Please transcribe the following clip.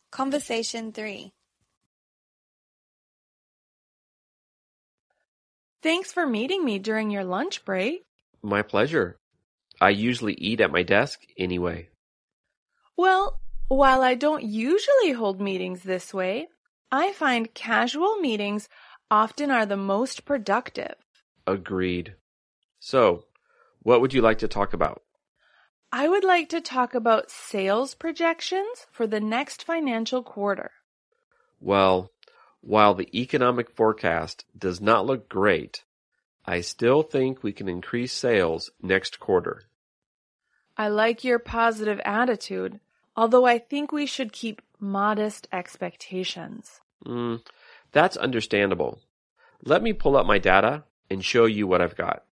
Conversation 3. Thanks for meeting me during your lunch break. My pleasure. I usually eat at my desk anyway. Well, while I don't usually hold meetings this way, I find casual meetings often are the most productive. Agreed. So, what would you like to talk about? I would like to talk about sales projections for the next financial quarter. Well, while the economic forecast does not look great, I still think we can increase sales next quarter. I like your positive attitude, although I think we should keep modest expectations. That's understandable. Let me pull up my data and show you what I've got.